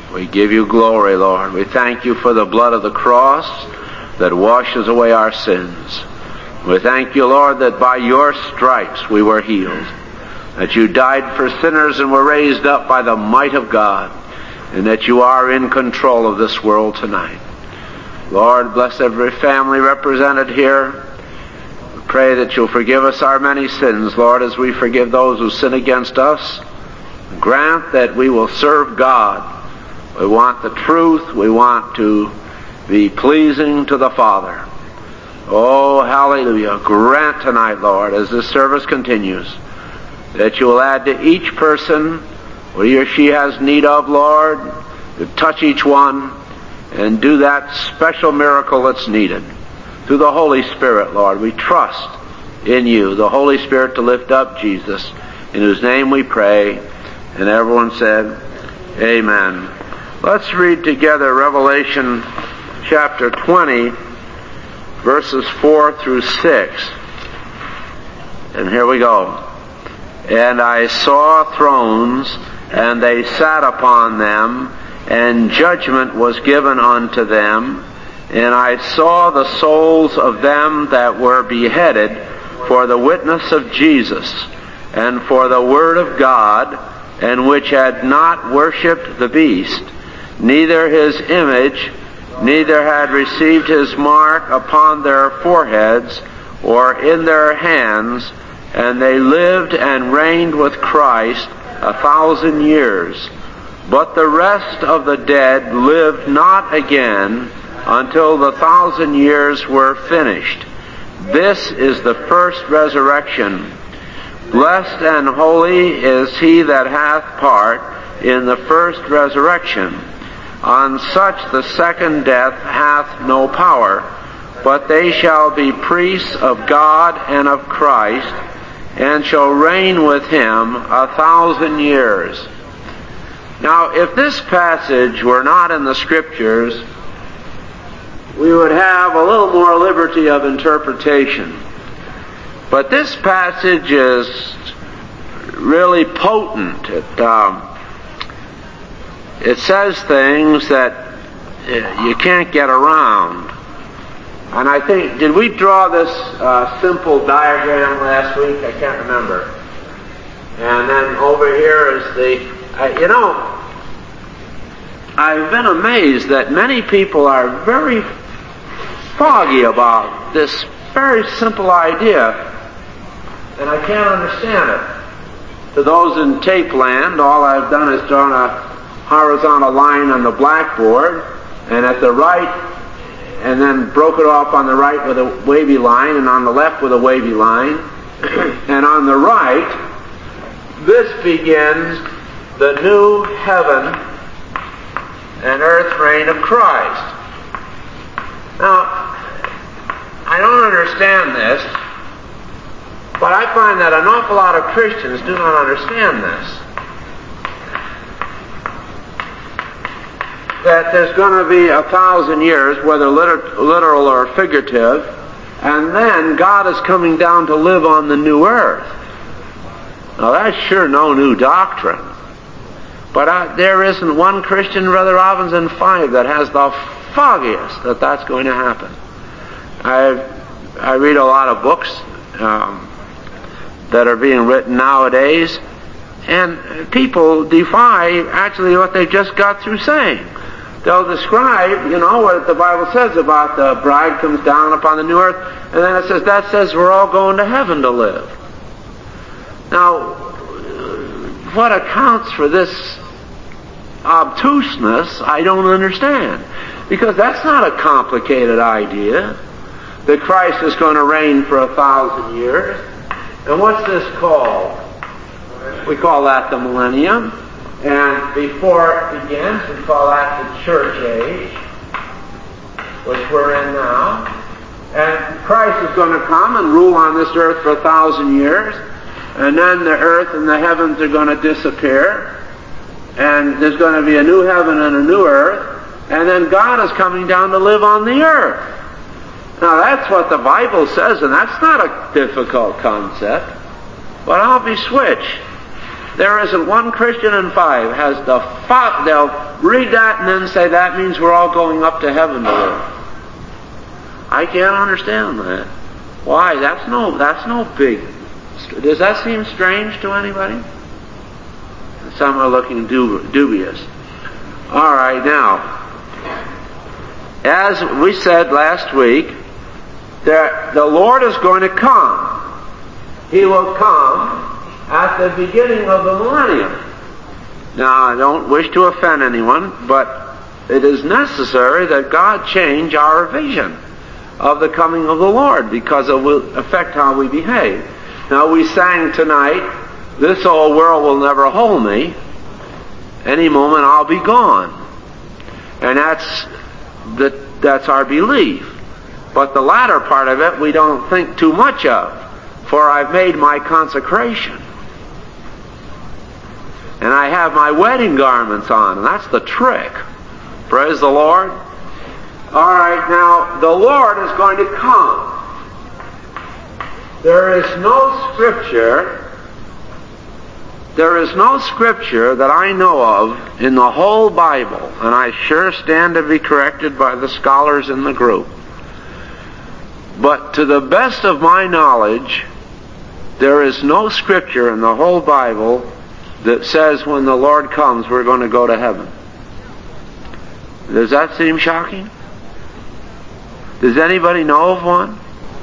We give you glory, Lord. We thank you for the blood of the cross that washes away our sins. We thank you, Lord, that by your stripes we were healed, that you died for sinners and were raised up by the might of God, and that you are in control of this world tonight. Lord, bless every family represented here. We pray that you'll forgive us our many sins, Lord, as we forgive those who sin against us. Grant that we will serve God. We want the truth. We want to be pleasing to the Father. Oh, hallelujah. Grant tonight, Lord, as this service continues, that you will add to each person what he or she has need of, Lord, to touch each one and do that special miracle that's needed. Through the Holy Spirit, Lord, we trust in you, the Holy Spirit, to lift up Jesus, in whose name we pray. And everyone said, Amen. Let's read together Revelation chapter 20, verses 4 through 6. And here we go. And I saw thrones, and they sat upon them, and judgment was given unto them. And I saw the souls of them that were beheaded for the witness of Jesus, and for the word of God, and which had not worshipped the beast, neither his image, neither had received his mark upon their foreheads or in their hands, and they lived and reigned with Christ 1,000 years. But the rest of the dead lived not again until the 1,000 years were finished. This is the first resurrection. Blessed and holy is he that hath part in the first resurrection. On such the second death hath no power, but they shall be priests of God and of Christ, and shall reign with him 1,000 years. Now, if this passage were not in the Scriptures, we would have a little more liberty of interpretation. But this passage is really potent. It says things that you can't get around. And I think, did we draw this simple diagram last week? I can't remember. And then over here is the, I've been amazed that many people are very foggy about this very simple idea, and I can't understand it. To those in tape land, all I've done is drawn a horizontal line on the blackboard, and at the right, and then broke it off on the right with a wavy line, and on the left with a wavy line. And on the right, this begins the new heaven and earth reign of Christ. Now, I don't understand this, but I find that an awful lot of Christians do not understand this. That there's going to be 1,000 years, whether literal or figurative, and then God is coming down to live on the new earth. Now that's sure no new doctrine. But there isn't one Christian, Brother Robbins, in 5 that has the foggiest that that's going to happen. I read a lot of books that are being written nowadays, and people defy actually what they just got through saying. They'll describe, what the Bible says about the bride comes down upon the new earth, and then that says we're all going to heaven to live. Now, what accounts for this obtuseness, I don't understand. Because that's not a complicated idea, that Christ is going to reign for 1,000 years. And what's this called? We call that the millennium. And before it begins, we call that the church age, which we're in now. And Christ is going to come and rule on this earth for 1,000 years. And then the earth and the heavens are going to disappear. And there's going to be a new heaven and a new earth. And then God is coming down to live on the earth. Now that's what the Bible says, and that's not a difficult concept. But I'll be switched. There isn't one Christian in 5 has they'll read that and then say that means we're all going up to heaven to live. I can't understand that. Why? That's no big. Does that seem strange to anybody? Some are looking dubious. All right, now, as we said last week, the Lord is going to come. He will come at the beginning of the millennium. Now, I don't wish to offend anyone, but it is necessary that God change our vision of the coming of the Lord, because it will affect how we behave. Now, we sang tonight, "This old world will never hold me. Any moment I'll be gone." And that's our belief. But the latter part of it we don't think too much of. "For I've made my consecration. And I have my wedding garments on." And that's the trick. Praise the Lord. All right, now, the Lord is going to come. There is no scripture that I know of in the whole Bible, and I sure stand to be corrected by the scholars in the group. But to the best of my knowledge, there is no scripture in the whole Bible that says when the Lord comes we're going to go to heaven. Does that seem shocking? Does anybody know of one?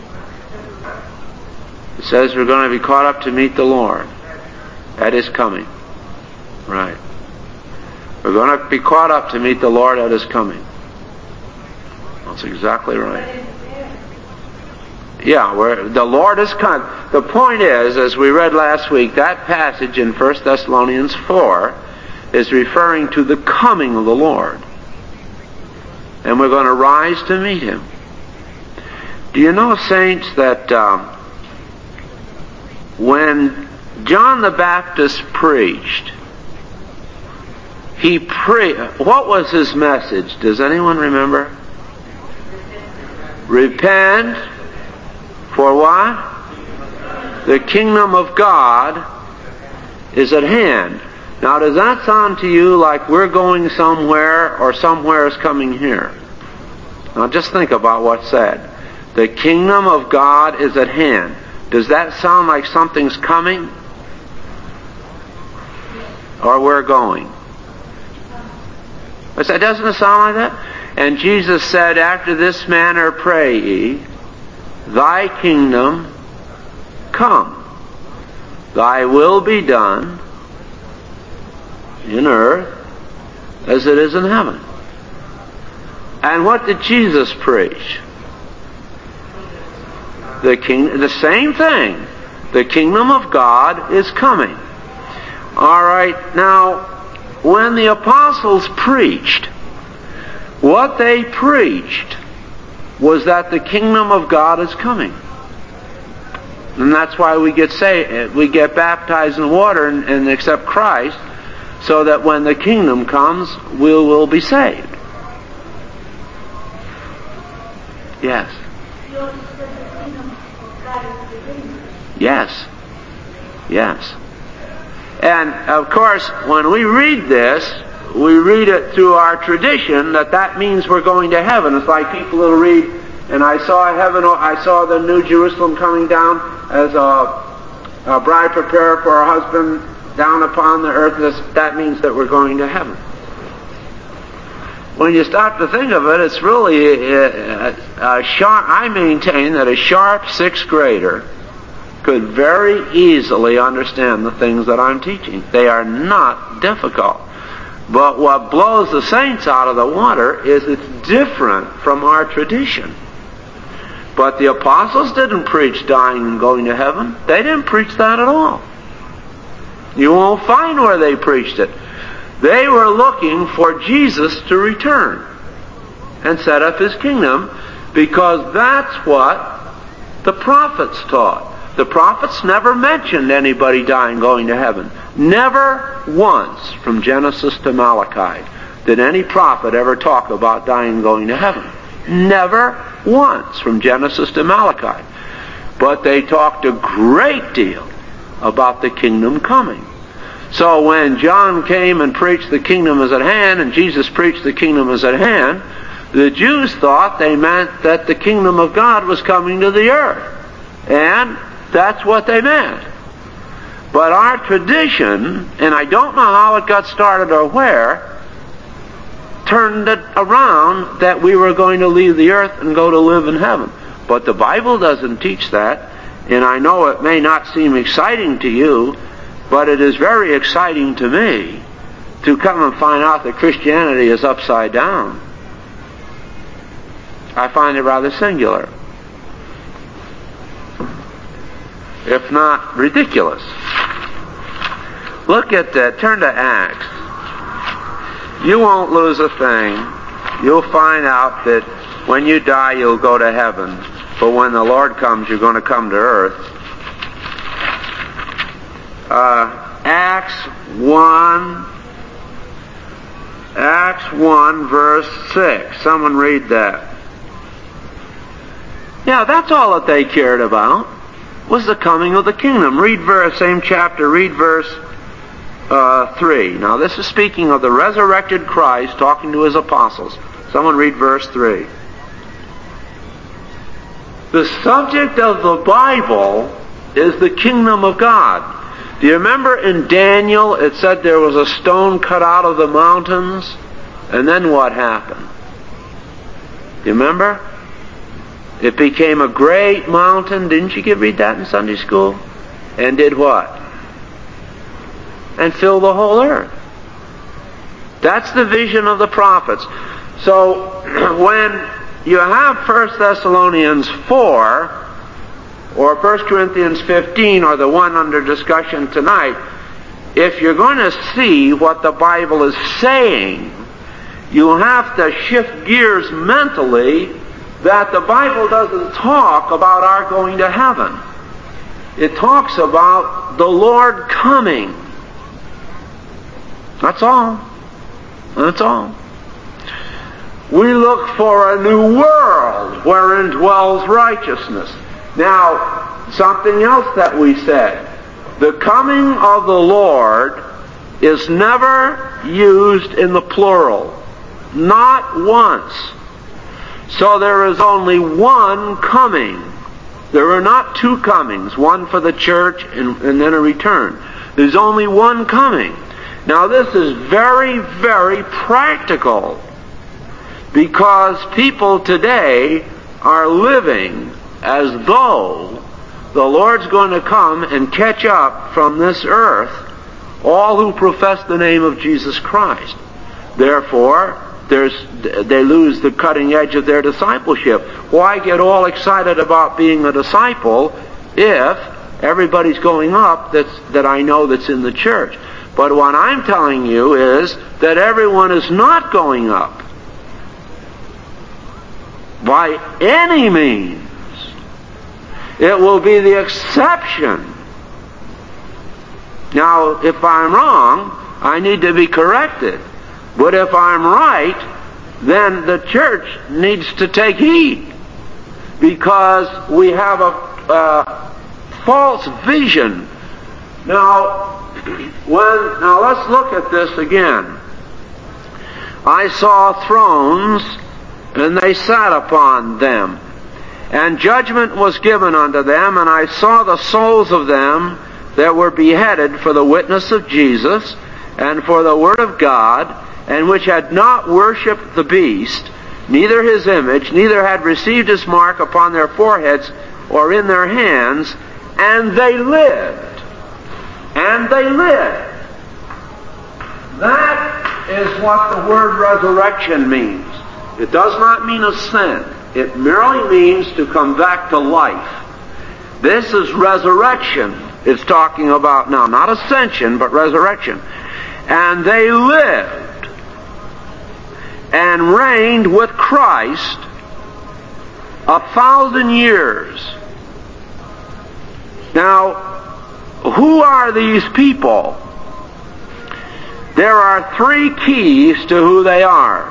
It says we're going to be caught up to meet the Lord at His coming. Right. We're going to be caught up to meet the Lord at His coming. That's exactly right. Yeah, the Lord is coming. The point is, as we read last week, that passage in 1 Thessalonians 4 is referring to the coming of the Lord. And we're going to rise to meet Him. Do you know, saints, that when John the Baptist preached, what was his message? Does anyone remember? Repent, for what? The kingdom of God is at hand. Now, does that sound to you like we're going somewhere or somewhere is coming here? Now, just think about what's said. The kingdom of God is at hand. Does that sound like something's coming? Or we're going? Doesn't it sound like that? And Jesus said, "After this manner pray ye, Thy kingdom come. Thy will be done in earth as it is in heaven." And what did Jesus preach? The same thing. The kingdom of God is coming. All right, now, when the apostles preached, what they preached was that the kingdom of God is coming. And that's why we get baptized in water and accept Christ, so that when the kingdom comes, we will be saved. Yes. Yes. Yes. And, of course, when we read this, we read it through our tradition that means we're going to heaven. It's like people will read, "And I saw heaven, I saw the New Jerusalem coming down as a bride prepared for her husband down upon the earth." That means that we're going to heaven. When you stop to think of it, it's really I maintain that a sharp sixth grader could very easily understand the things that I'm teaching. They are not difficult. But what blows the saints out of the water is it's different from our tradition. But the apostles didn't preach dying and going to heaven. They didn't preach that at all. You won't find where they preached it. They were looking for Jesus to return and set up His kingdom, because that's what the prophets taught. The prophets never mentioned anybody dying going to heaven. Never once, from Genesis to Malachi, did any prophet ever talk about dying and going to heaven. Never once, from Genesis to Malachi. But they talked a great deal about the kingdom coming. So when John came and preached the kingdom is at hand, and Jesus preached the kingdom is at hand, the Jews thought they meant that the kingdom of God was coming to the earth. And that's what they meant. But our tradition, and I don't know how it got started or where, turned it around that we were going to leave the earth and go to live in heaven. But the Bible doesn't teach that, and I know it may not seem exciting to you, but it is very exciting to me to come and find out that Christianity is upside down. I find it rather singular, if not ridiculous. Look at that. Turn to Acts. You won't lose a thing. You'll find out that when you die, you'll go to heaven. But when the Lord comes, you're going to come to earth. Acts 1, verse 6. Someone read that. Yeah, that's all that they cared about, was the coming of the kingdom. Read same chapter, read verse 3. Now this is speaking of the resurrected Christ talking to his apostles. Someone read verse 3. The subject of the Bible is the kingdom of God. Do you remember in Daniel it said there was a stone cut out of the mountains? And then what happened? Do you remember? It became a great mountain. Didn't you read that in Sunday school? And did what? And filled the whole earth. That's the vision of the prophets. So when you have 1 Thessalonians 4 or 1 Corinthians 15 or the one under discussion tonight, if you're going to see what the Bible is saying, you have to shift gears mentally that the Bible doesn't talk about our going to heaven. It talks about the Lord coming. That's all. That's all. We look for a new world wherein dwells righteousness. Now, something else that we said. The coming of the Lord is never used in the plural. Not once. So there is only one coming. There are not two comings, one for the church and then a return. There's only one coming. Now this is very, very practical, because people today are living as though the Lord's going to come and catch up from this earth all who profess the name of Jesus Christ. Therefore, they lose the cutting edge of their discipleship. Why get all excited about being a disciple if everybody's going up that I know that's in the church? But what I'm telling you is that everyone is not going up by any means. It will be the exception. Now, if I'm wrong, I need to be corrected. But if I'm right, then the church needs to take heed, because we have a false vision. Now let's look at this again. I saw thrones, and they sat upon them, and judgment was given unto them, and I saw the souls of them that were beheaded for the witness of Jesus, and for the word of God, and which had not worshipped the beast, neither his image, neither had received his mark upon their foreheads or in their hands, and they lived. And they lived. That is what the word resurrection means. It does not mean ascent. It merely means to come back to life. This is resurrection it's talking about now. Not ascension, but resurrection. And they lived and reigned with Christ 1,000 years. Now, who are these people? There are three keys to who they are.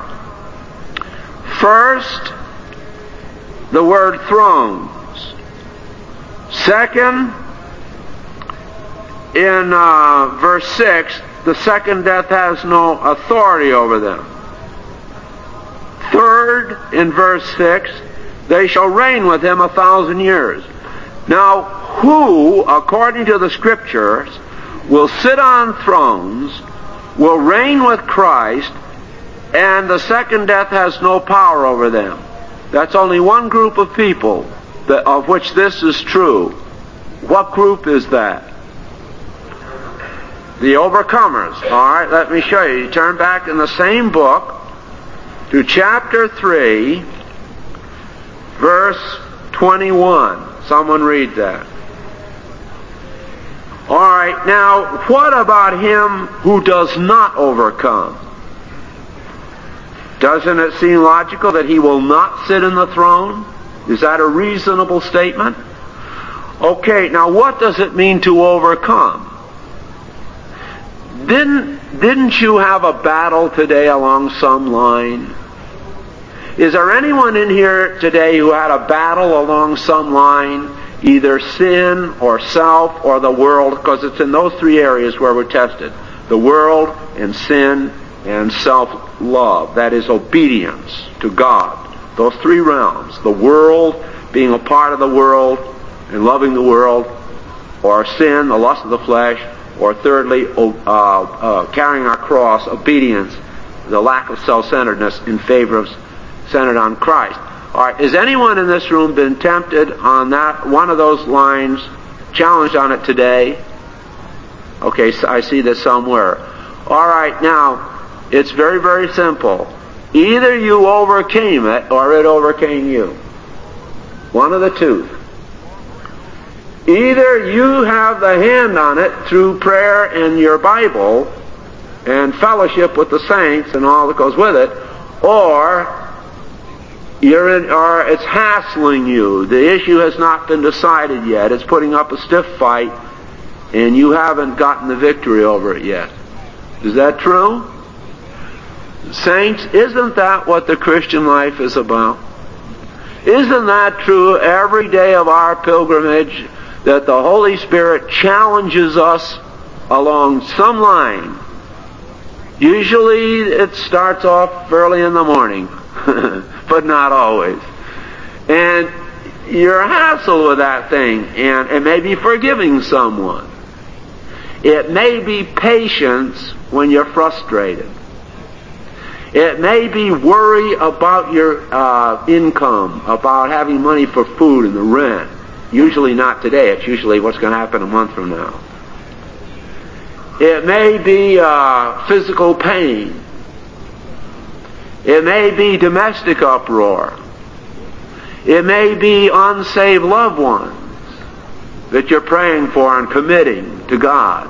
First, the word thrones. Second, in verse 6, the second death has no authority over them. Third, in verse 6, they shall reign with him 1,000 years. Now, who, according to the Scriptures, will sit on thrones, will reign with Christ, and the second death has no power over them? That's only one group of people of which this is true. What group is that? The overcomers. All right, let me show you. You turn back in the same book to chapter 3, verse 21. Someone read that. All right, now, what about him who does not overcome? Doesn't it seem logical that he will not sit in the throne? Is that a reasonable statement? Okay, now what does it mean to overcome? Didn't you have a battle today along some line? Is there anyone in here today who had a battle along some line? Either sin or self or the world, because it's in those three areas where we're tested. The world and sin and self-love. That is obedience to God. Those three realms. The world, being a part of the world and loving the world, or sin, the lust of the flesh, or thirdly, carrying our cross, obedience, the lack of self-centeredness in favor of centered on Christ. All right, has anyone in this room been tempted on that one of those lines, challenged on it today? Okay, so I see this somewhere. All right, now, it's very, very simple. Either you overcame it or it overcame you. One of the two. Either you have the hand on it through prayer and your Bible and fellowship with the saints and all that goes with it, or it's hassling you. The issue has not been decided yet. It's putting up a stiff fight, and you haven't gotten the victory over it yet. Is that true? Saints, isn't that what the Christian life is about? Isn't that true every day of our pilgrimage, that the Holy Spirit challenges us along some line? Usually it starts off early in the morning, but not always. And you're hassled with that thing, and it may be forgiving someone. It may be patience when you're frustrated. It may be worry about your income, about having money for food and the rent. Usually not today. It's usually what's going to happen a month from now. It may be physical pain. It may be domestic uproar. It may be unsaved loved ones that you're praying for and committing to God.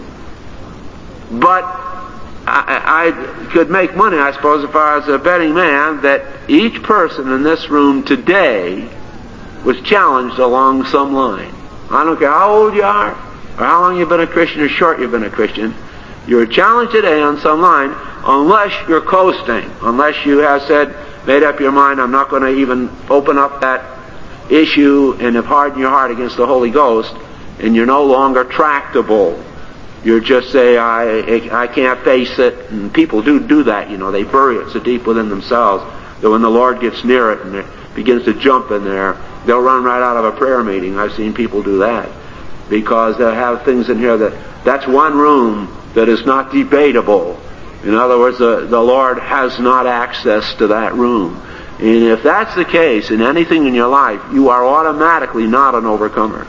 But I could make money, I suppose, if I was a betting man, that each person in this room today was challenged along some line. I don't care how old you are, or how long you've been a Christian, or short you've been a Christian. You're challenged today on some line, unless you're coasting, unless you have made up your mind, I'm not going to even open up that issue and have hardened your heart against the Holy Ghost, and you're no longer tractable. You just say, I can't face it. And people do that, they bury it so deep within themselves that when the Lord gets near it and it begins to jump in there, they'll run right out of a prayer meeting. I've seen people do that. Because they'll have things in here that's one room that is not debatable. In other words, the Lord has not access to that room. And if that's the case in anything in your life, you are automatically not an overcomer.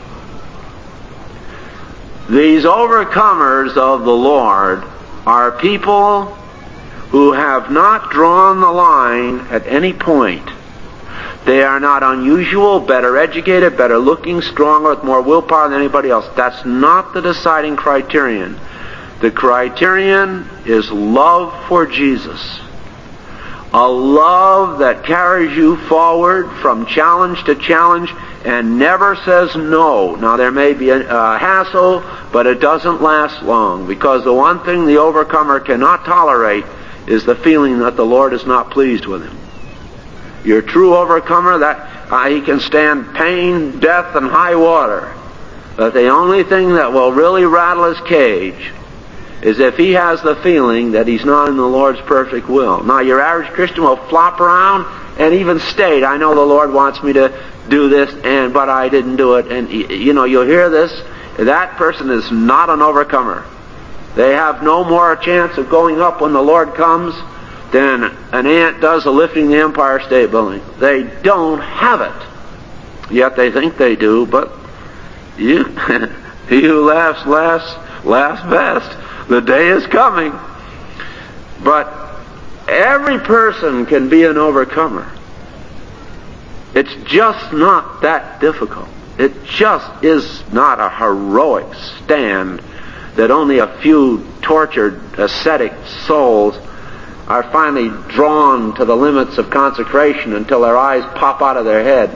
These overcomers of the Lord are people who have not drawn the line at any point. They are not unusual, better educated, better looking, stronger, with more willpower than anybody else. That's not the deciding criterion. The criterion is love for Jesus. A love that carries you forward from challenge to challenge and never says no. Now there may be a hassle, but it doesn't last long, because the one thing the overcomer cannot tolerate is the feeling that the Lord is not pleased with him. Your true overcomer, that he can stand pain, death, and high water. But the only thing that will really rattle his cage is if he has the feeling that he's not in the Lord's perfect will. Now, your average Christian will flop around and even state, I know the Lord wants me to do this, but I didn't do it. And, you'll hear this. That person is not an overcomer. They have no more chance of going up when the Lord comes than an ant does of lifting the Empire State Building. They don't have it. Yet they think they do, but he who laughs laughs best. The day is coming. But every person can be an overcomer. It's just not that difficult. It just is not a heroic stand that only a few tortured ascetic souls are finally drawn to the limits of consecration until their eyes pop out of their head.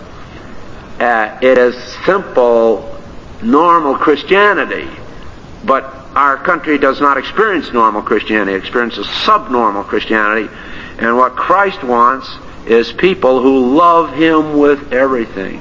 It is simple, normal Christianity. But our country does not experience normal Christianity. It experiences subnormal Christianity. And what Christ wants is people who love Him with everything.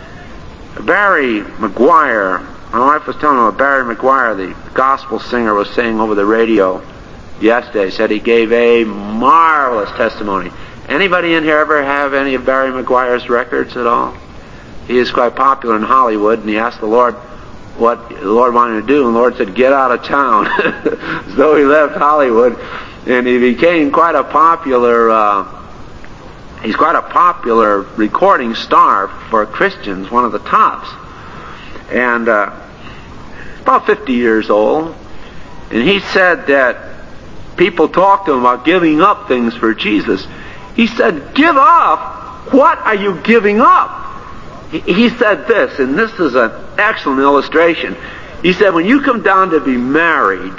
Barry McGuire, my wife was telling me about Barry McGuire, the gospel singer, was saying over the radio yesterday. Said he gave a marvelous testimony. Anybody in here ever have any of Barry McGuire's records at all? He is quite popular in Hollywood, and he asked the Lord what the Lord wanted to do, and the Lord said, get out of town. So he left Hollywood, and he became quite a popular, he's quite a popular recording star for Christians, one of the tops. And about 50 years old. And he said that people talked to him about giving up things for Jesus. He said, give up? What are you giving up? He said this, and this is an excellent illustration. He said, when you come down to be married,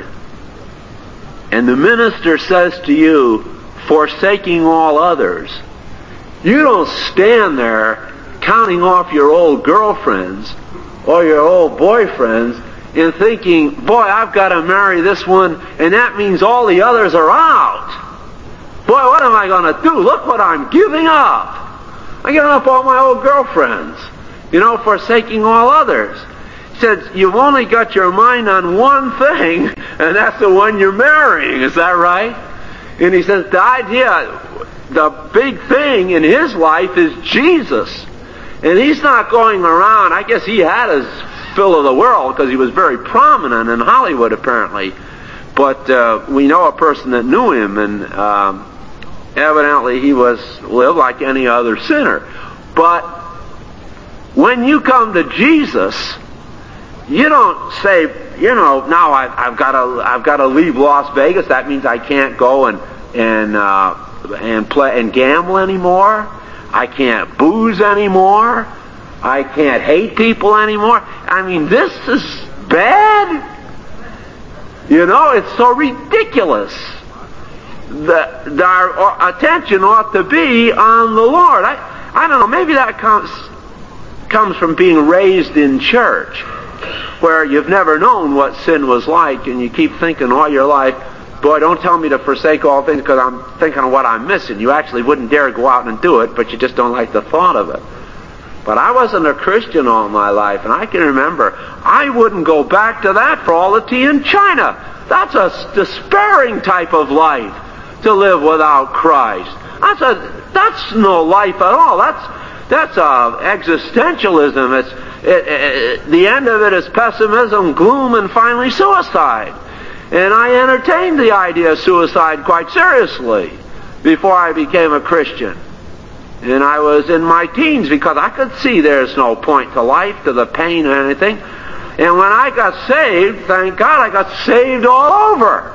and the minister says to you, forsaking all others, you don't stand there counting off your old girlfriends or your old boyfriends and thinking, boy, I've got to marry this one, and that means all the others are out. Boy, what am I going to do? Look what I'm giving up. I'm giving up all my old girlfriends, forsaking all others. He said, you've only got your mind on one thing, and that's the one you're marrying. Is that right? And he says, the idea, the big thing in his life is Jesus. And he's not going around, I guess he had his fill of the world because he was very prominent in Hollywood apparently. But we know a person that knew him, and evidently he lived like any other sinner. But when you come to Jesus, you don't say, now I've got to leave Las Vegas. That means I can't go and play and gamble anymore. I can't booze anymore. I can't hate people anymore. I mean, this is bad. It's so ridiculous. Our attention ought to be on the Lord. I don't know, maybe that comes from being raised in church, where you've never known what sin was like, and you keep thinking all your life, boy, don't tell me to forsake all things because I'm thinking of what I'm missing. You actually wouldn't dare go out and do it, but you just don't like the thought of it. But I wasn't a Christian all my life, and I can remember I wouldn't go back to that for all the tea in China. That's a despairing type of life, to live without Christ. That's no life at all. That's existentialism. The end of it is pessimism, gloom, and finally suicide. And I entertained the idea of suicide quite seriously before I became a Christian. And I was in my teens because I could see there's no point to life, to the pain or anything. And when I got saved, thank God, I got saved all over.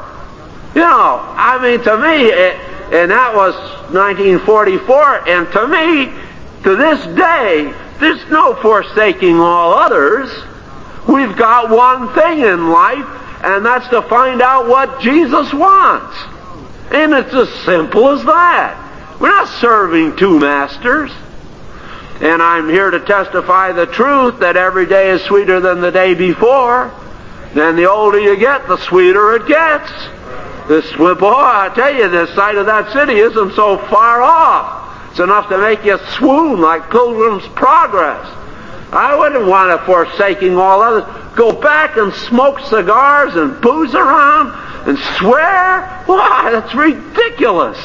To me, and that was 1944, and to me, to this day, there's no forsaking all others. We've got one thing in life, and that's to find out what Jesus wants. And it's as simple as that. We're not serving two masters. And I'm here to testify the truth that every day is sweeter than the day before. Then the older you get, the sweeter it gets. Boy, I tell you, the sight of that city isn't so far off. It's enough to make you swoon like Pilgrim's Progress. I wouldn't want to forsaking all others. Go back and smoke cigars and booze around and swear? Why, that's ridiculous.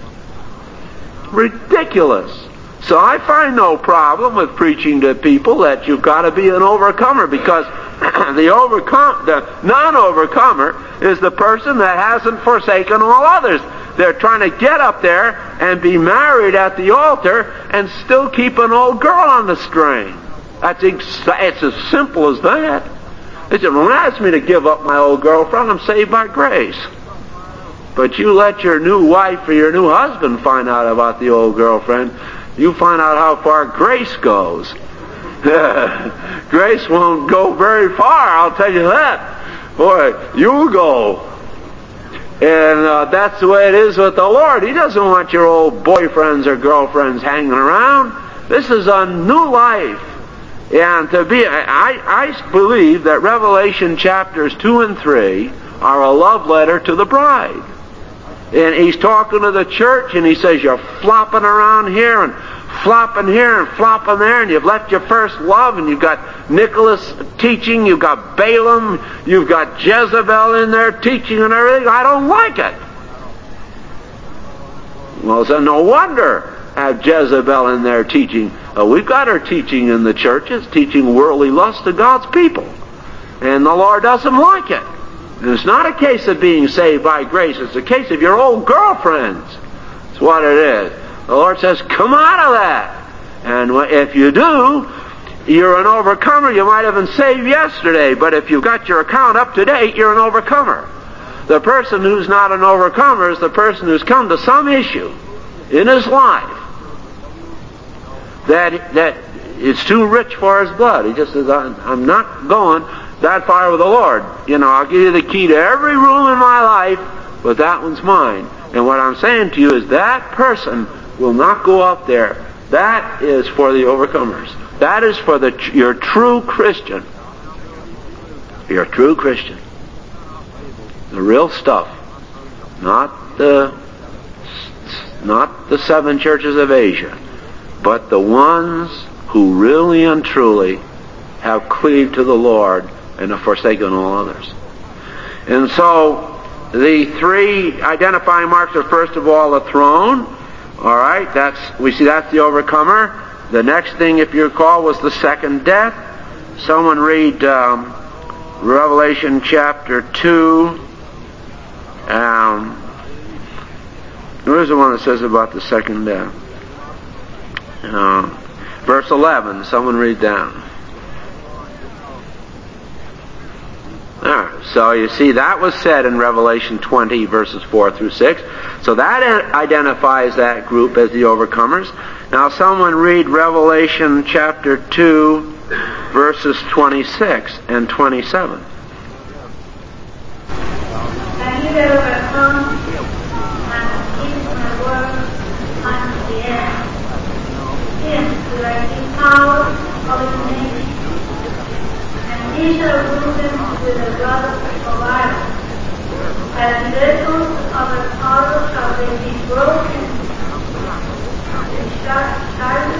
Ridiculous. So I find no problem with preaching to people that you've got to be an overcomer, because the non-overcomer is the person that hasn't forsaken all others. They're trying to get up there and be married at the altar and still keep an old girl on the string. It's as simple as that. They said, don't ask me to give up my old girlfriend. I'm saved by grace. But you let your new wife or your new husband find out about the old girlfriend, you find out how far grace goes. Grace won't go very far, I'll tell you that. Boy, you go. And that's the way it is with the Lord. He doesn't want your old boyfriends or girlfriends hanging around. This is a new life. And I believe that Revelation chapters 2 and 3 are a love letter to the bride. And he's talking to the church, and he says, you're flopping around here and flopping here and flopping there, and you've left your first love, and you've got Nicholas teaching, you've got Balaam, you've got Jezebel in there teaching and everything. I don't like it. Well, so no wonder have Jezebel in there teaching. We've got her teaching in the churches, teaching worldly lust to God's people. And the Lord doesn't like it. And it's not a case of being saved by grace. It's a case of your old girlfriends. That's what it is. The Lord says, come out of that. And if you do, you're an overcomer. You might have been saved yesterday, but if you've got your account up to date, you're an overcomer. The person who's not an overcomer is the person who's come to some issue in his life that it's too rich for his blood. He just says, I'm not going that far with the Lord. I'll give you the key to every room in my life, but that one's mine. And what I'm saying to you is that person will not go up there. That is for the overcomers. That is for your true Christian. Your true Christian. The real stuff. Not the 7 churches of Asia, but the ones who really and truly have cleaved to the Lord and have forsaken all others. And so the 3 identifying marks are, first of all, the throne. All right, we see that's the overcomer. The next thing, if you recall, was the second death. Someone read Revelation chapter 2. Where's the one that says about the second death? Verse 11. Someone read down. So you see, that was said in Revelation 20, verses 4 through 6. So that identifies that group as the overcomers. Now someone read Revelation chapter 2, verses 26 and 27. And he that overcomes and keeps my word unto the end, him will I give power over the nations, and he shall rule them with the rod of iron, and the vessels of the power shall they be broken, and shattered,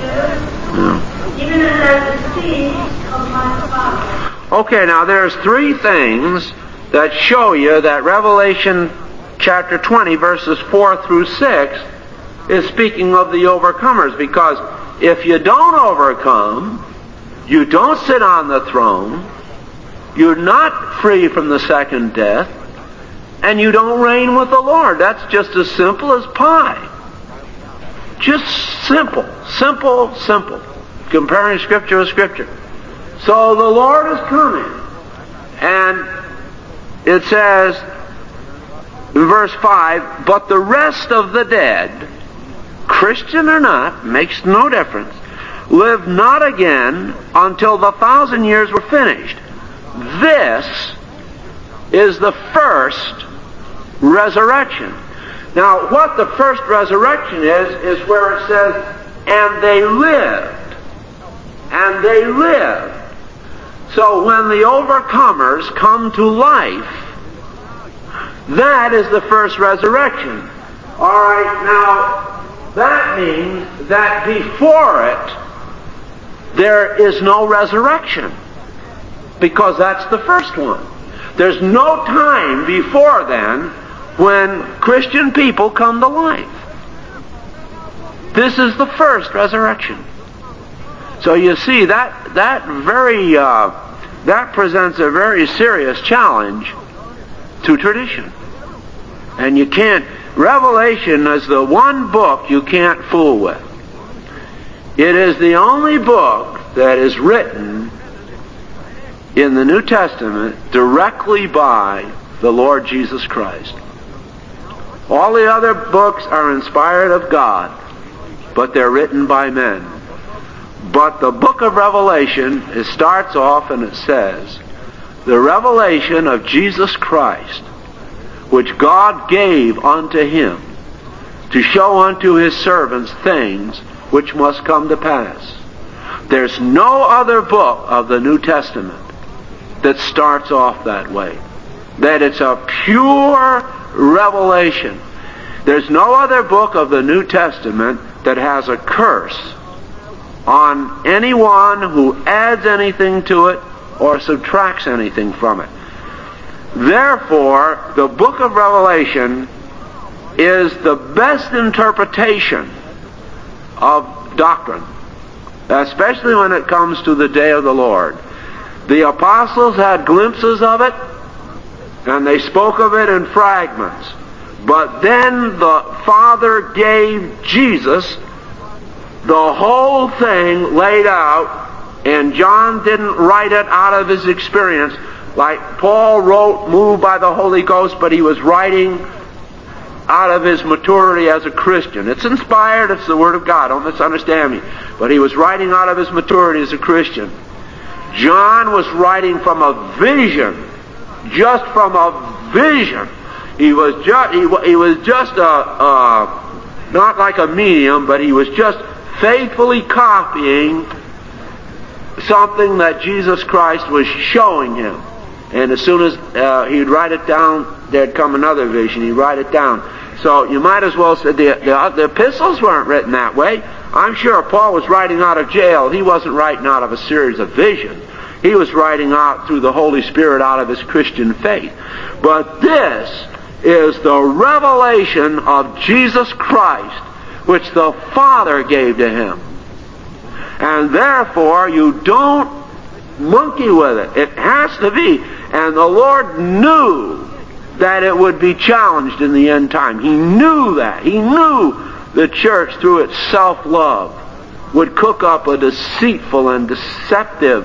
even as the seed of my father. Okay, now there's 3 things that show you that Revelation chapter 20, verses 4 through 6 is speaking of the overcomers, because if you don't overcome, you don't sit on the throne, you're not free from the second death, and you don't reign with the Lord. That's just as simple as pie. Just simple. Simple, simple. Comparing Scripture with Scripture. So the Lord is coming. And it says, in verse 5, but the rest of the dead, Christian or not, makes no difference, live not again until the 1,000 years were finished. This is the first resurrection. Now, what the first resurrection is where it says, and they lived. And they lived. So when the overcomers come to life, that is the first resurrection. All right, now, that means that before it, there is no resurrection, because that's the first one. There's no time before then when Christian people come to life. This is the first resurrection. So you see, that presents a very serious challenge to tradition. And you can't, Revelation is the one book you can't fool with. It is the only book that is written in the New Testament directly by the Lord Jesus Christ. All the other books are inspired of God, but they're written by men. But the book of Revelation, it starts off and it says, the revelation of Jesus Christ, which God gave unto him, to show unto his servants things which must come to pass. There's no other book of the New Testament that starts off that way. That it's a pure revelation. There's no other book of the New Testament that has a curse on anyone who adds anything to it or subtracts anything from it. Therefore, the book of Revelation is the best interpretation of doctrine, especially when it comes to the day of the Lord. The apostles had glimpses of it, and they spoke of it in fragments. But then the Father gave Jesus the whole thing laid out, and John didn't write it out of his experience like Paul wrote, moved by the Holy Ghost, but he was writing out of his maturity as a Christian. It's inspired, it's the Word of God, don't misunderstand me. But he was writing out of his maturity as a Christian. John was writing from a vision, just from a vision. He was just not like a medium, but he was just faithfully copying something that Jesus Christ was showing him. And as soon as he'd write it down, there'd come another vision. He'd write it down. So you might as well say the epistles weren't written that way. I'm sure Paul was writing out of jail. He wasn't writing out of a series of visions. He was writing out through the Holy Spirit out of his Christian faith. But this is the revelation of Jesus Christ, which the Father gave to him. And therefore, you don't monkey with it. It has to be. And the Lord knew that it would be challenged in the end time. He knew that. He knew the church, through its self-love, would cook up a deceitful and deceptive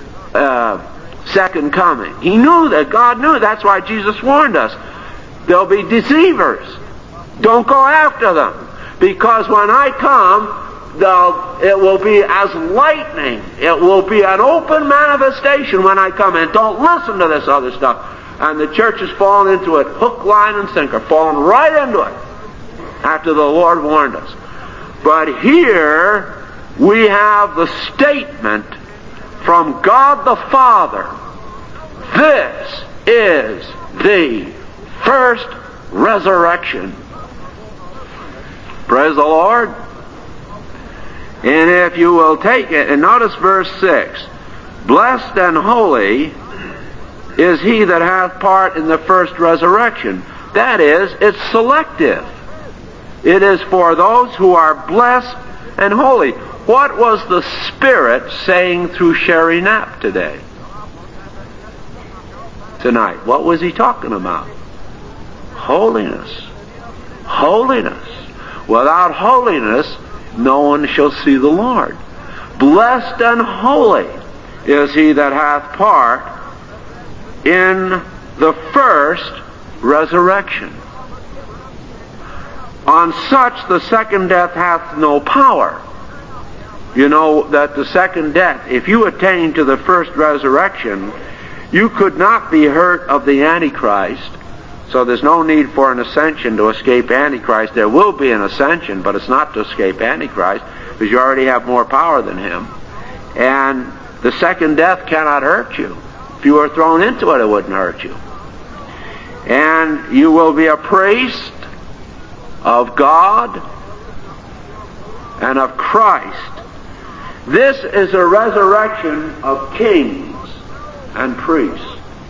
second coming. He knew that. God knew. That's why Jesus warned us. There'll be deceivers. Don't go after them. Because when I come, it will be as lightning. It will be an open manifestation when I come. And don't listen to this other stuff. And the church has fallen into it, hook, line, and sinker, fallen right into it after the Lord warned us. But here we have the statement from God the Father. This is the first resurrection. Praise the Lord. And if you will take it, and notice verse 6. Blessed and holy is he that hath part in the first resurrection. That is, it's selective. It is for those who are blessed and holy. What was the Spirit saying through Sherry Knapp tonight? What was he talking about? Holiness. Holiness. Without holiness, no one shall see the Lord. Blessed and holy is he that hath part in the first resurrection. On such the second death hath no power. You know that the second death, if you attain to the first resurrection, you could not be hurt of the Antichrist. So there's no need for an ascension to escape Antichrist. There will be an ascension, but it's not to escape Antichrist, because you already have more power than him. And the second death cannot hurt you. If you were thrown into it, it wouldn't hurt you. And you will be a priest of God and of Christ. This is a resurrection of kings and priests.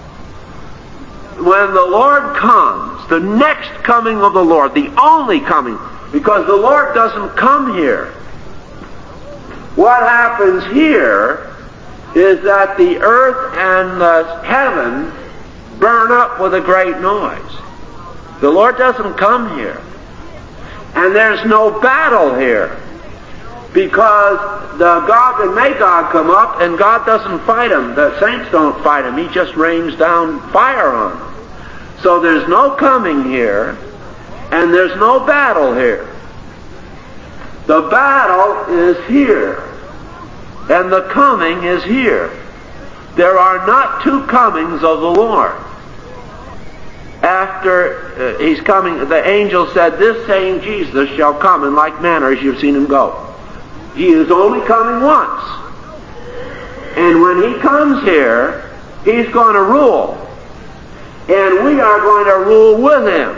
When the Lord comes, the next coming of the Lord, the only coming, because the Lord doesn't come here. What happens here is that the earth and the heaven burn up with a great noise. The Lord doesn't come here. And there's no battle here, because the Gog and Magog come up and God doesn't fight them. The saints don't fight them. He just rains down fire on them. So there's no coming here, and there's no battle here. The battle is here, and the coming is here. There are not two comings of the Lord. After he's coming, the angel said, "This same Jesus shall come in like manner as you've seen him go." He is only coming once. And when he comes here, he's going to rule. And we are going to rule with him.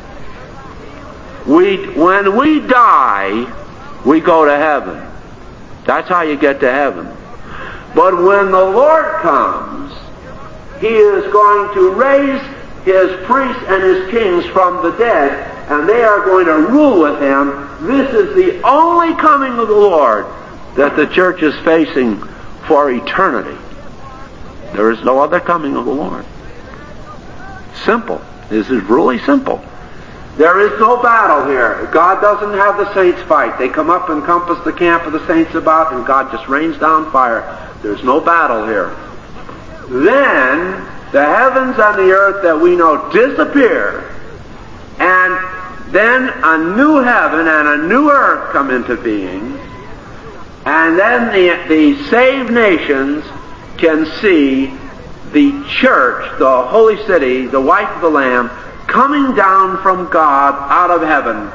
When we die, we go to heaven. That's how you get to heaven. But when the Lord comes, he is going to raise his priests and his kings from the dead, and they are going to rule with him. This is the only coming of the Lord that the church is facing for eternity. There is no other coming of the Lord. Simple. This is really simple. There is no battle here. God doesn't have the saints fight. They come up and encompass the camp of the saints about, and God just rains down fire. There's no battle here. Then the heavens and the earth that we know disappear, and then a new heaven and a new earth come into being, and then the saved nations can see the church, the holy city, the wife of the Lamb, coming down from God out of heaven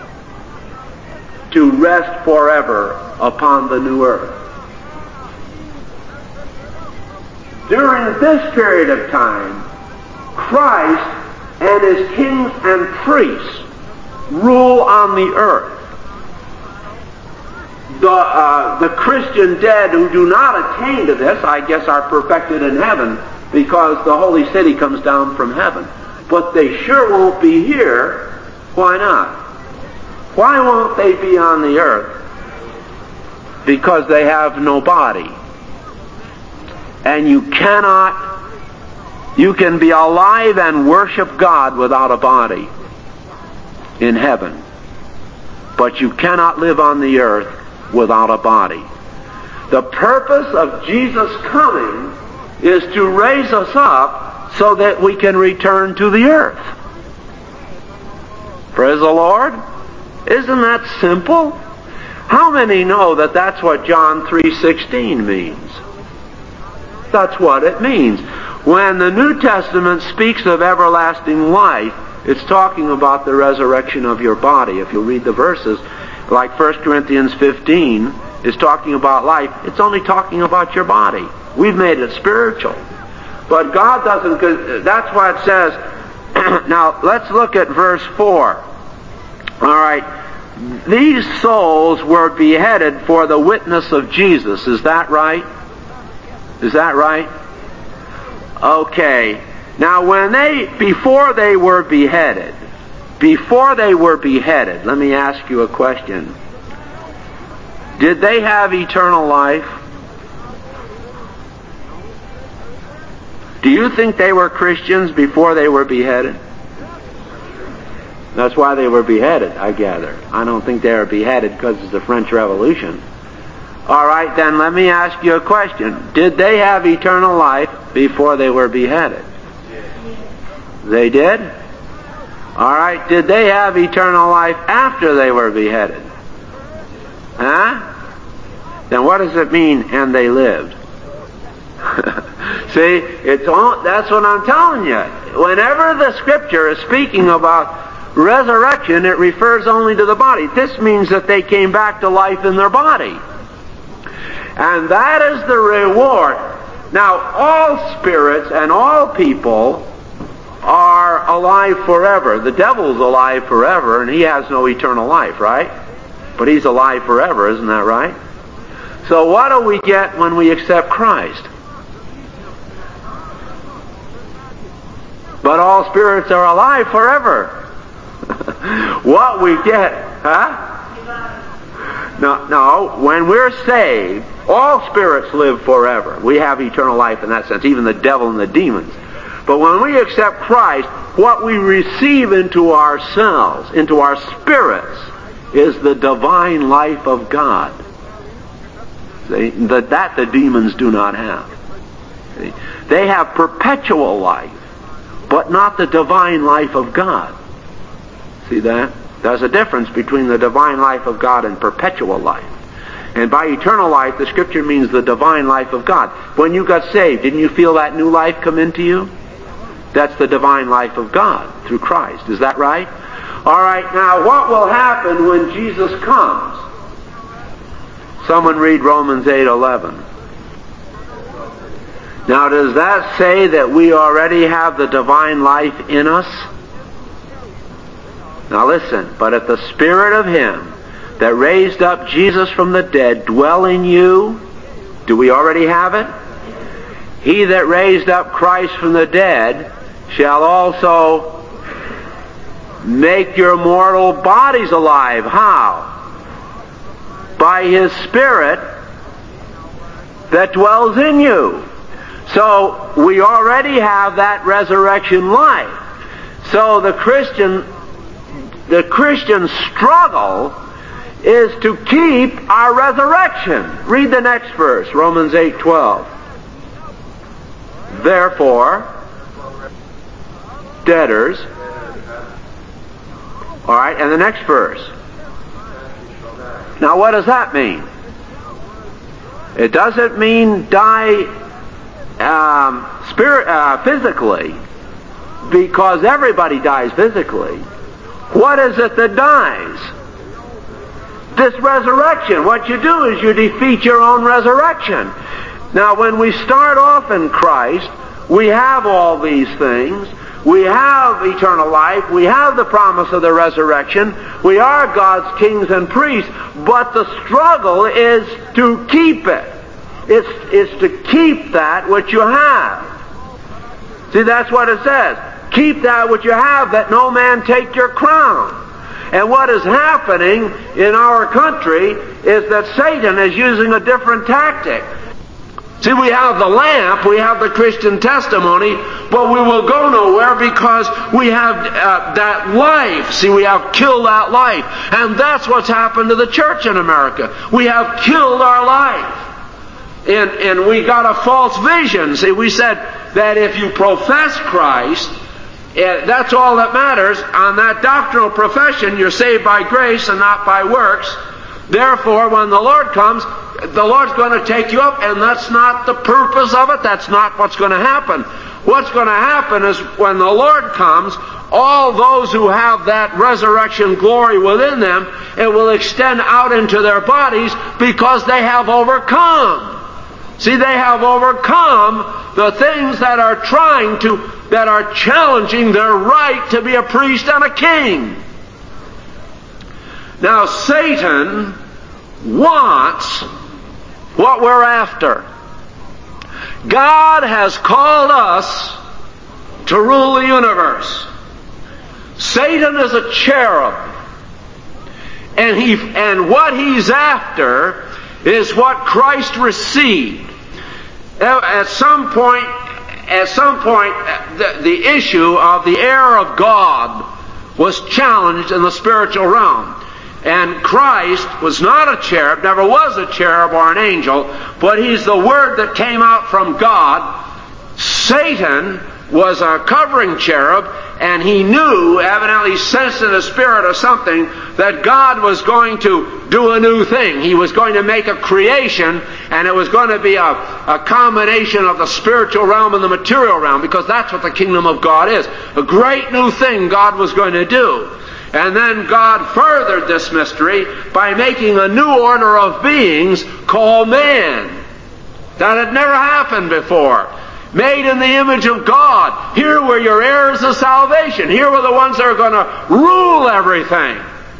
to rest forever upon the new earth. During this period of time, Christ and his kings and priests rule on the earth. The Christian dead who do not attain to this, I guess, are perfected in heaven, because the holy city comes down from heaven. But they sure won't be here. Why not? Why won't they be on the earth? Because they have no body. And you can be alive and worship God without a body in heaven. But you cannot live on the earth without a body. The purpose of Jesus coming is to raise us up so that we can return to the earth. Praise the Lord. Isn't that simple? How many know that that's what John 3:16 means? That's what it means. When the New Testament speaks of everlasting life, it's talking about the resurrection of your body. If you read the verses, like 1 Corinthians 15 is talking about life, it's only talking about your body. We've made it spiritual. But God doesn't, that's why it says, now let's look at verse 4. Alright, these souls were beheaded for the witness of Jesus. Is that right? Is that right? Okay. Now before they were beheaded, let me ask you a question. Did they have eternal life? Do you think they were Christians before they were beheaded? That's why they were beheaded, I gather. I don't think they were beheaded because of the French Revolution. All right, then let me ask you a question. Did they have eternal life before they were beheaded? They did? All right, did they have eternal life after they were beheaded? Huh? Then what does it mean, and they lived? See, that's what I'm telling you. Whenever the Scripture is speaking about resurrection, it refers only to the body. This means that they came back to life in their body. And that is the reward. Now, all spirits and all people are alive forever. The devil's alive forever, and he has no eternal life, right? But he's alive forever, isn't that right? So what do we get when we accept Christ? But all spirits are alive forever. What we get, No, when we're saved, all spirits live forever. We have eternal life in that sense, even the devil and the demons. But when we accept Christ, what we receive into ourselves, into our spirits, is the divine life of God. See? That the demons do not have. See? They have perpetual life, but not the divine life of God. See that? There's a difference between the divine life of God and perpetual life. And by eternal life, the Scripture means the divine life of God. When you got saved, didn't you feel that new life come into you? That's the divine life of God through Christ. Is that right? All right, now what will happen when Jesus comes? Someone read Romans 8:11. Now, does that say that we already have the divine life in us? Now listen, but if the Spirit of Him that raised up Jesus from the dead dwell in you, do we already have it? He that raised up Christ from the dead shall also make your mortal bodies alive. How? By His Spirit that dwells in you. So we already have that resurrection life. So the Christian struggle is to keep our resurrection. Read the next verse, Romans 8:12. Therefore, debtors. All right, and the next verse. Now what does that mean? It doesn't mean die physically, because everybody dies physically. What is it that dies? This resurrection. What you do is you defeat your own resurrection. Now when we start off in Christ, we have all these things. We have eternal life. We have the promise of the resurrection. We are God's kings and priests. But the struggle is to keep it. It's to keep that which you have. See, that's what it says. Keep that which you have, that no man take your crown. And what is happening in our country is that Satan is using a different tactic. See, we have the lamp, we have the Christian testimony, but we will go nowhere because we have that life. See, we have killed that life. And that's what's happened to the church in America. We have killed our life. And we got a false vision. See, we said that if you profess Christ, that's all that matters. On that doctrinal profession, you're saved by grace and not by works. Therefore, when the Lord comes, the Lord's going to take you up, and that's not the purpose of it. That's not what's going to happen. What's going to happen is when the Lord comes, all those who have that resurrection glory within them, it will extend out into their bodies because they have overcome. See, they have overcome the things that are that are challenging their right to be a priest and a king. Now, Satan wants what we're after. God has called us to rule the universe. Satan is a cherub. And what he's after is what Christ received. At some point, the issue of the heir of God was challenged in the spiritual realm. And Christ was not a cherub, never was a cherub or an angel, but He's the Word that came out from God. Satan was a covering cherub, and he knew, evidently sensed in the spirit or something, that God was going to do a new thing. He was going to make a creation, and it was going to be a combination of the spiritual realm and the material realm, because that's what the kingdom of God is. A great new thing God was going to do. And then God furthered this mystery by making a new order of beings called man. That had never happened before. Made in the image of God. Here were your heirs of salvation. Here were the ones that are going to rule everything.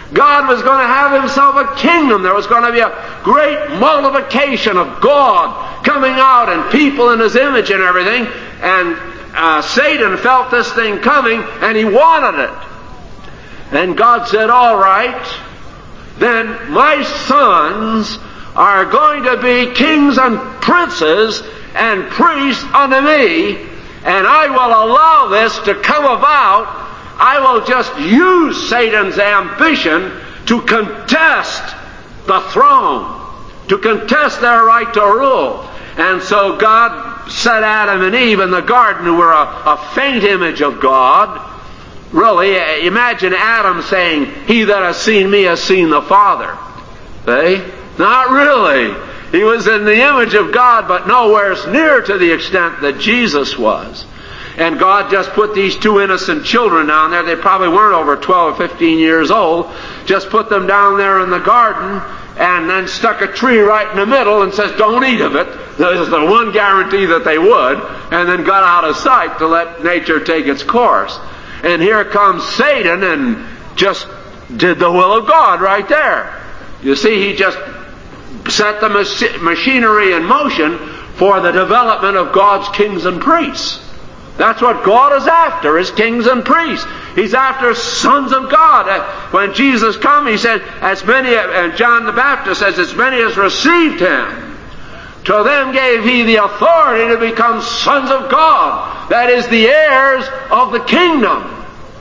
God was going to have himself a kingdom. There was going to be a great multiplication of God coming out and people in his image and everything. And Satan felt this thing coming and he wanted it. And God said, all right, then my sons are going to be kings and princes and priests unto me, and I will allow this to come about. I will just use Satan's ambition to contest the throne, to contest their right to rule. And so God set Adam and Eve in the garden, who were a faint image of God. Really, imagine Adam saying, he that has seen me has seen the Father. See? Not really. He was in the image of God, but nowhere near to the extent that Jesus was. And God just put these two innocent children down there. They probably weren't over 12 or 15 years old. Just put them down there in the garden and then stuck a tree right in the middle and says, don't eat of it. There's the one guarantee that they would. And then got out of sight to let nature take its course. And here comes Satan and just did the will of God right there. You see, he just set the machinery in motion for the development of God's kings and priests. That's what God is after, is kings and priests. He's after sons of God. When Jesus came, he said, as many, and John the Baptist says, as many as received him, to them gave he the authority to become sons of God. That is, the heirs of the kingdom.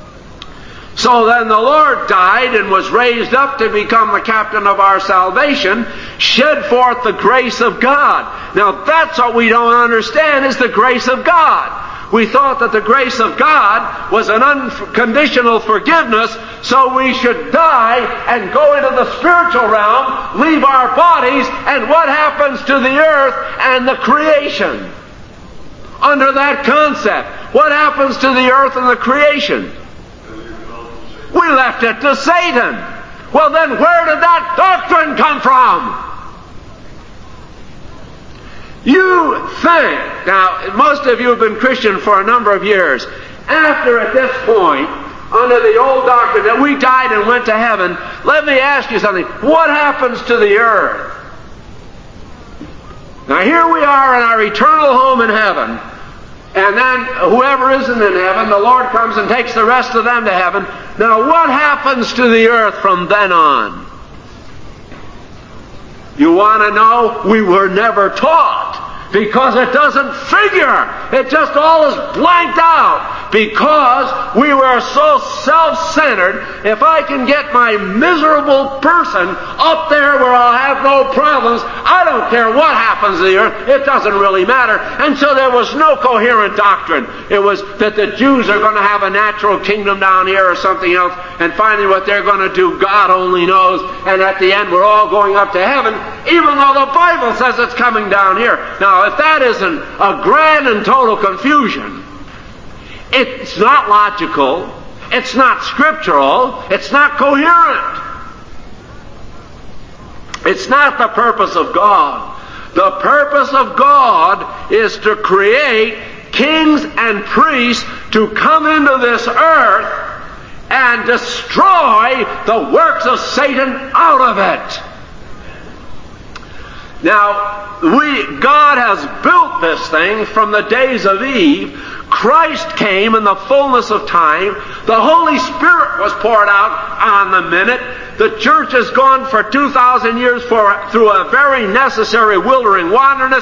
So then the Lord died and was raised up to become the captain of our salvation, shed forth the grace of God. Now that's what we don't understand, is the grace of God. We thought that the grace of God was an unconditional forgiveness, so we should die and go into the spiritual realm, leave our bodies, and what happens to the earth and the creation? Under that concept, what happens to the earth and the creation? We left it to Satan. Well then, where did that doctrine come from? You think, now most of you have been Christian for a number of years, after at this point, under the old doctrine that we died and went to heaven, let me ask you something. What happens to the earth? Now here we are in our eternal home in heaven, and then whoever isn't in heaven, the Lord comes and takes the rest of them to heaven. Now what happens to the earth from then on? You want to know? We were never taught. Because it doesn't figure. It just all is blanked out. Because we were so self-centered. If I can get my miserable person up there where I'll have no problems, I don't care what happens to the earth. It doesn't really matter. And so there was no coherent doctrine. It was that the Jews are going to have a natural kingdom down here or something else. And finally what they're going to do, God only knows. And at the end we're all going up to heaven, even though the Bible says it's coming down here. Now, if that isn't a grand and total confusion, it's not logical, it's not scriptural, it's not coherent. It's not the purpose of God. The purpose of God is to create kings and priests to come into this earth and destroy the works of Satan out of it. Now, God has built this thing from the days of Eve. Christ came in the fullness of time. The Holy Spirit was poured out on the minute. The church has gone for 2,000 years through a very necessary wilderness wandering.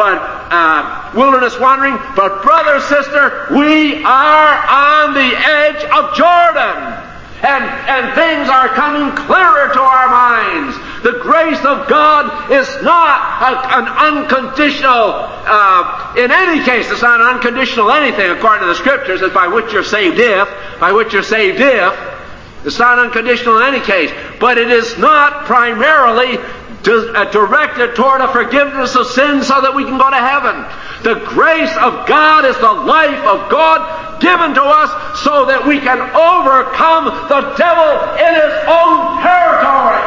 But brother, sister, we are on the edge of Jordan. And things are coming clearer to our minds. The grace of God is not an unconditional, in any case, it's not an unconditional anything according to the Scriptures. It's by which you're saved if. It's not unconditional in any case. But it is not primarily directed toward a forgiveness of sins so that we can go to heaven. The grace of God is the life of God given to us so that we can overcome the devil in his own territory.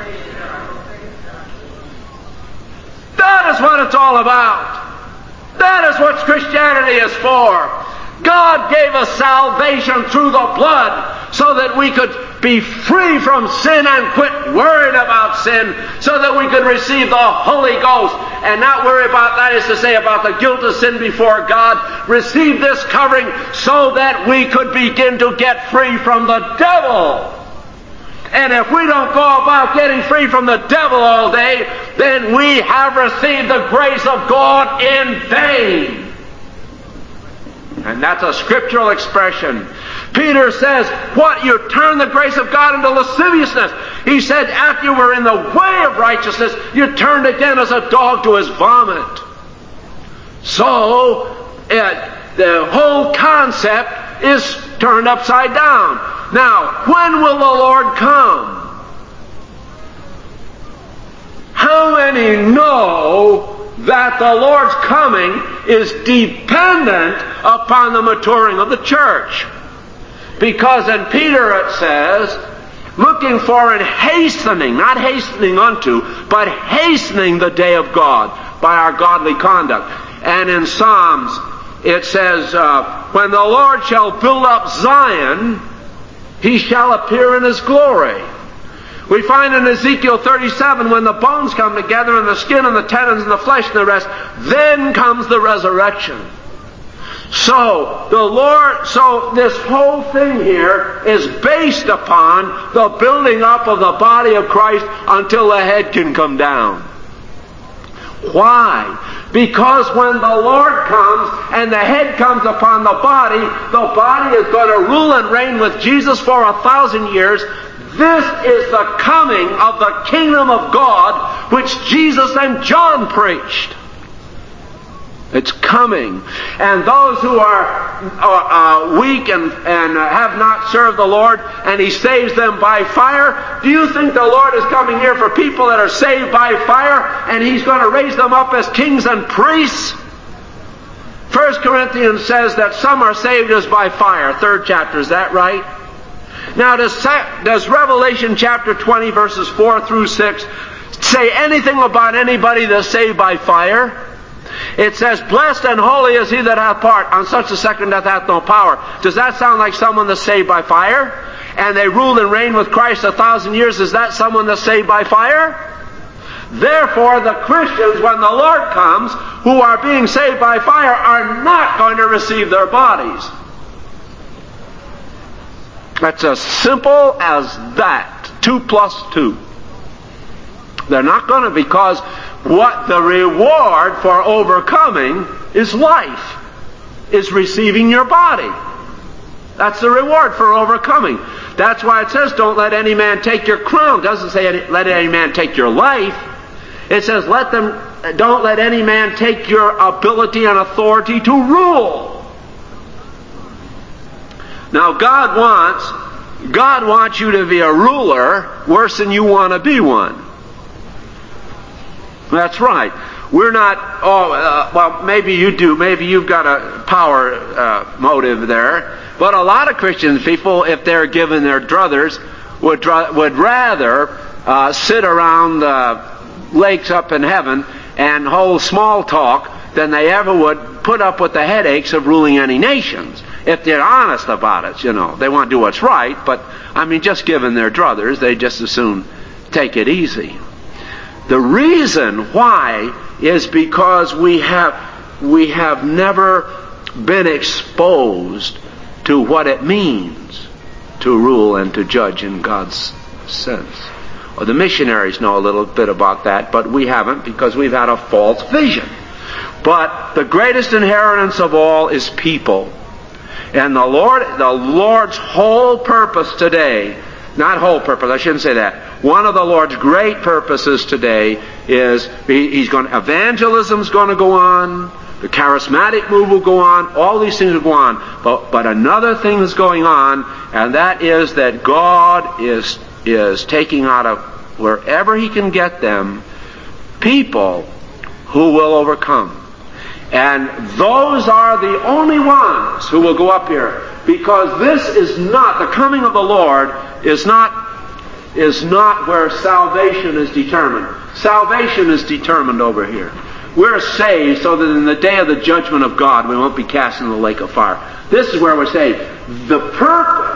That is what it's all about. That is what Christianity is for. God gave us salvation through the blood so that we could be free from sin and quit worrying about sin so that we could receive the Holy Ghost and not worry about, that is to say, about the guilt of sin before God. Receive this covering so that we could begin to get free from the devil. And if we don't go about getting free from the devil all day, then we have received the grace of God in vain. And that's a scriptural expression. Peter says, what? You turn the grace of God into lasciviousness. He said, after you were in the way of righteousness, you turned again as a dog to his vomit. So, the whole concept is turned upside down. Now, when will the Lord come? How many know that the Lord's coming is dependent upon the maturing of the church? Because in Peter it says, looking for and hastening, not hastening unto, but hastening the day of God by our godly conduct. And in Psalms it says, when the Lord shall build up Zion, he shall appear in his glory. We find in Ezekiel 37, when the bones come together and the skin and the tendons and the flesh and the rest, then comes the resurrection. So this whole thing here is based upon the building up of the body of Christ until the head can come down. Why? Because when the Lord comes and the head comes upon the body is going to rule and reign with Jesus for 1,000 years. This is the coming of the kingdom of God, which Jesus and John preached. It's coming. And those who are weak and have not served the Lord, and he saves them by fire, do you think the Lord is coming here for people that are saved by fire, and he's going to raise them up as kings and priests? 1 Corinthians says that some are saved as by fire. 3rd chapter, is that right? Now, does Revelation chapter 20, verses 4 through 6, say anything about anybody that's saved by fire? It says, blessed and holy is he that hath part. On such a second death hath no power. Does that sound like someone that's saved by fire? And they rule and reign with Christ 1,000 years. Is that someone that's saved by fire? Therefore, the Christians, when the Lord comes, who are being saved by fire, are not going to receive their bodies. That's as simple as that. 2 plus 2. They're not going to, because what the reward for overcoming is life, is receiving your body. That's the reward for overcoming. That's why it says, don't let any man take your crown. It doesn't say let any man take your life. It says don't let any man take your ability and authority to rule. Now God wants you to be a ruler worse than you want to be one. That's right. We're not, well, maybe you do. Maybe you've got a power motive there. But a lot of Christian people, if they're given their druthers, would rather sit around lakes up in heaven and hold small talk than they ever would put up with the headaches of ruling any nations. If they're honest about it, you know. They want to do what's right, but, just given their druthers, they just as soon take it easy. The reason why is because we have never been exposed to what it means to rule and to judge in God's sense. Well, the missionaries know a little bit about that, but we haven't, because we've had a false vision. But the greatest inheritance of all is people. And the Lord's whole purpose today, not whole purpose, I shouldn't say that. One of the Lord's great purposes today is evangelism's going to go on, the charismatic move will go on, all these things will go on. But another thing is going on, and that is that God is taking out of wherever he can get them people who will overcome. And those are the only ones who will go up here. Because this is not, the coming of the Lord is not where salvation is determined. Salvation is determined over here. We're saved so that in the day of the judgment of God we won't be cast in the lake of fire. This is where we're saved. The purpose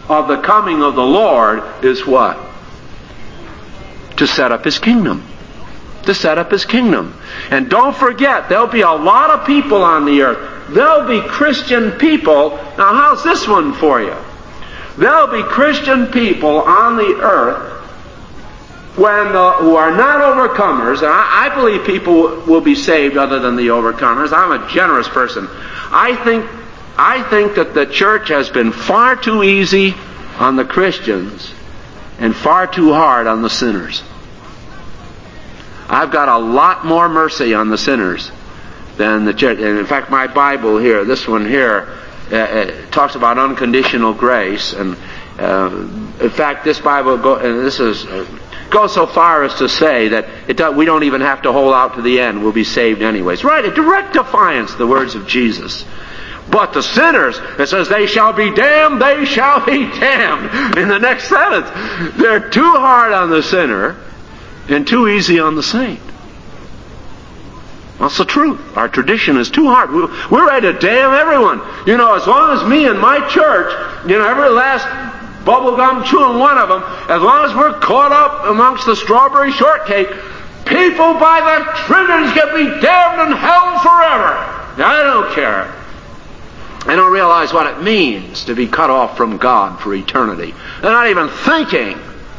of the coming of the Lord is what? To set up His kingdom. To set up His kingdom. And don't forget, there'll be a lot of people on the earth. There'll be Christian people. Now, how's this one for you? There'll be Christian people on the earth who are not overcomers. And I believe people will be saved other than the overcomers. I'm a generous person. I think that the church has been far too easy on the Christians and far too hard on the sinners. I've got a lot more mercy on the sinners than the church. And in fact, my Bible here, this one here, talks about unconditional grace. And in fact, this Bible goes so far as to say that we don't even have to hold out to the end. We'll be saved anyways. Right, a direct defiance, the words of Jesus. But the sinners, it says, they shall be damned, they shall be damned. In the next sentence, they're too hard on the sinner and too easy on the saint. That's the truth. Our tradition is too hard. We're ready to damn everyone. As long as me and my church, every last bubblegum chewing one of them, as long as we're caught up amongst the strawberry shortcake, people by the trillions can be damned in hell forever. I don't care. They don't realize what it means to be cut off from God for eternity. They're not even thinking.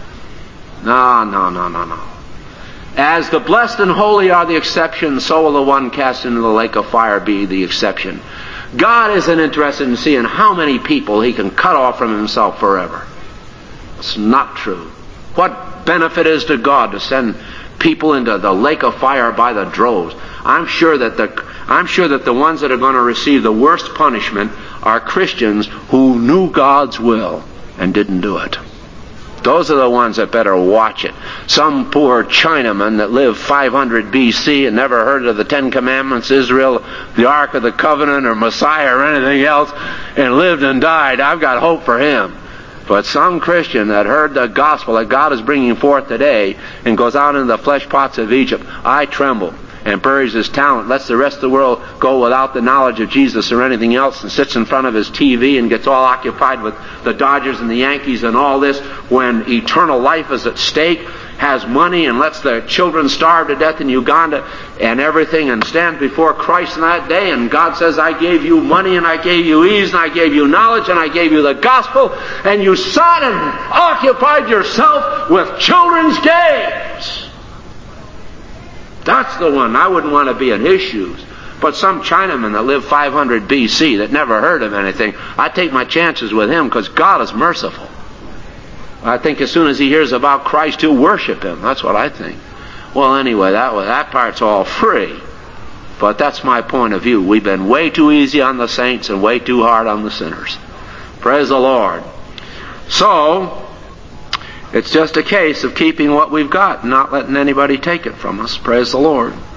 No. As the blessed and holy are the exception, so will the one cast into the lake of fire be the exception. God isn't interested in seeing how many people He can cut off from Himself forever. It's not true. What benefit is to God to send people into the lake of fire by the droves? I'm sure that the ones that are going to receive the worst punishment are Christians who knew God's will and didn't do it. Those are the ones that better watch it. Some poor Chinaman that lived 500 BC and never heard of the Ten Commandments, Israel, the Ark of the Covenant, or Messiah, or anything else, and lived and died. I've got hope for him. But some Christian that heard the gospel that God is bringing forth today and goes out into the flesh pots of Egypt, I tremble, and buries his talent, lets the rest of the world go without the knowledge of Jesus or anything else, and sits in front of his TV and gets all occupied with the Dodgers and the Yankees and all this, when eternal life is at stake, has money and lets their children starve to death in Uganda and everything, and stands before Christ in that day, and God says, I gave you money and I gave you ease and I gave you knowledge and I gave you the gospel, and you sat and occupied yourself with children's games. That's the one. I wouldn't want to be in his shoes. But some Chinaman that lived 500 BC that never heard of anything, I take my chances with him because God is merciful. I think as soon as he hears about Christ, he'll worship Him. That's what I think. Well, anyway, that part's all free. But that's my point of view. We've been way too easy on the saints and way too hard on the sinners. Praise the Lord. So, it's just a case of keeping what we've got and not letting anybody take it from us. Praise the Lord.